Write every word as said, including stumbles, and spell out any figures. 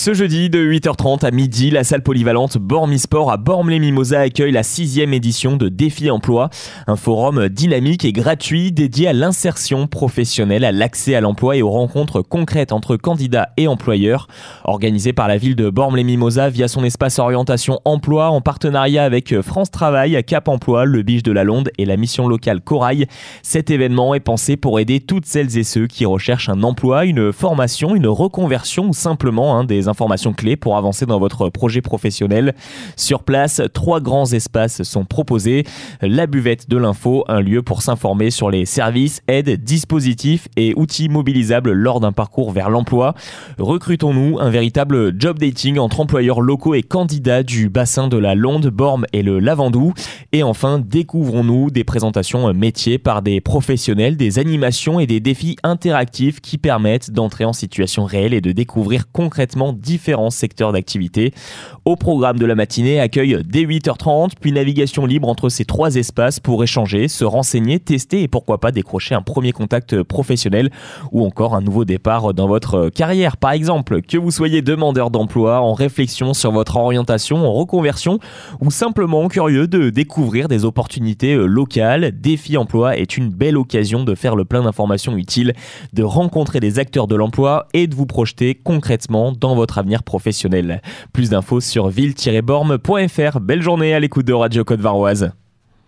Ce jeudi de huit heures trente à midi, la salle polyvalente Bormisport à Bormes-les-Mimosas accueille la sixième édition de Défi Emploi, un forum dynamique et gratuit dédié à l'insertion professionnelle, à l'accès à l'emploi et aux rencontres concrètes entre candidats et employeurs. Organisé par la ville de Bormes-les-Mimosas via son espace orientation emploi en partenariat avec France Travail, Cap Emploi, le Biche de la Londe et la mission locale Corail, cet événement est pensé pour aider toutes celles et ceux qui recherchent un emploi, une formation, une reconversion ou simplement hein, des informations clés pour avancer dans votre projet professionnel. Sur place, trois grands espaces sont proposés. La buvette de l'info, un lieu pour s'informer sur les services, aides, dispositifs et outils mobilisables lors d'un parcours vers l'emploi. Recrutons-nous, un véritable job dating entre employeurs locaux et candidats du bassin de la Londe, Bormes et le Lavandou. Et enfin, découvrons-nous des présentations métiers par des professionnels, des animations et des défis interactifs qui permettent d'entrer en situation réelle et de découvrir concrètement différents secteurs d'activité. Au programme de la matinée, accueil dès huit heures trente, puis navigation libre entre ces trois espaces pour échanger, se renseigner, tester et pourquoi pas décrocher un premier contact professionnel ou encore un nouveau départ dans votre carrière. Par exemple, que vous soyez demandeur d'emploi, en réflexion sur votre orientation, en reconversion ou simplement curieux de découvrir des opportunités locales, Défi Emploi est une belle occasion de faire le plein d'informations utiles, de rencontrer des acteurs de l'emploi et de vous projeter concrètement dans votre avenir professionnel. Plus d'infos sur ville tiret bormes point f r. Belle journée à l'écoute de Radio Côte-Varoise.